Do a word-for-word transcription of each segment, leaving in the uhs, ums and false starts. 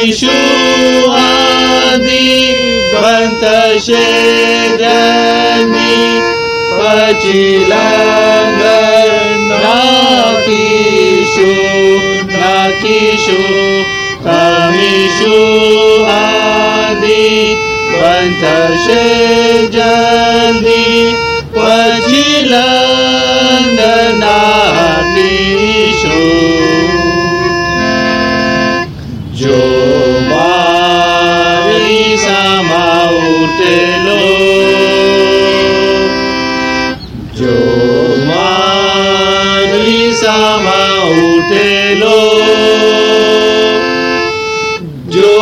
kamiશું આદિ બનશે જલ્દી પછી લંગર નાખીશું નાખીશું કમિશું આદિ બનશે જલ્દી પછી લંગર નાખીશું જો મારી સામા ઉઠેલો જો મારી સામા ઉઠેલો જો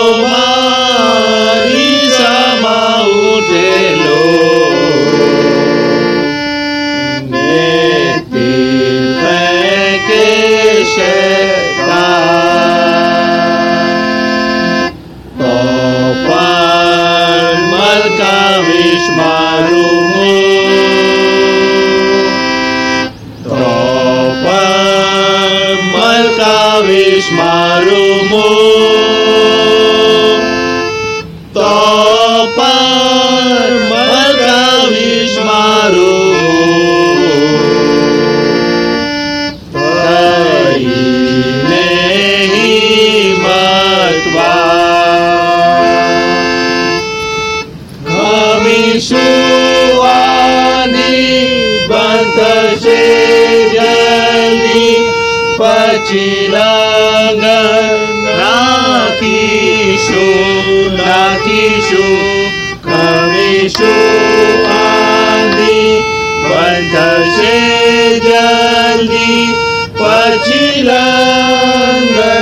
મારી સામા ઉઠેલો ને તીર ફેંકે શેતાન તો પણ મલકાવીશ મારું મલકાવીશ મારું મુખ તો પણ મલકાવીશ મારું મુખ કહીને હિંમતવાન કમિશું આદિ બનશે જલ્દી પછી લંગર નાખીશું નાખીશું કમિશું આદિ બનશે જલ્દી પછી લંગર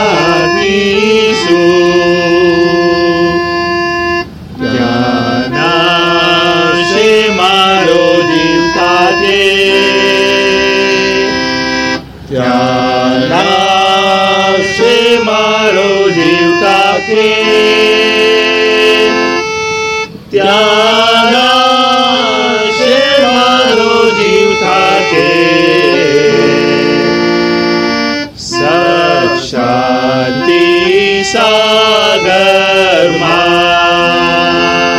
નાખીશું ત્યાં નાશે મારો જીવ તાજે ત્યાં નાશે મારો જીવ તાકે ત્યાં નાશે મારો જીવ થાકે સત્શાંતિ સાગરમાં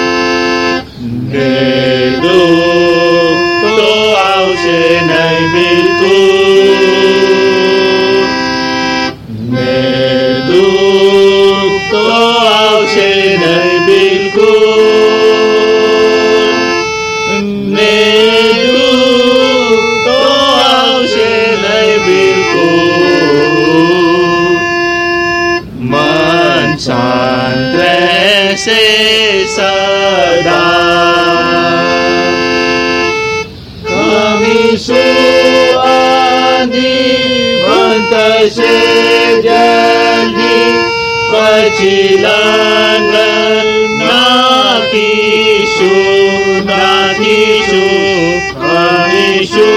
ને દુઃખ તો આવશે નહીં બિલકુલ દુઃખ તો આવશે નહીં બિલકુલ ને દુઃખ તો આવશે નહીં બિલકુલ મન શાંત રહેશે સદા કમિશું આદિ બનશે જલ્દી પછી લંગર નાખીશું નાખીશું કમિશું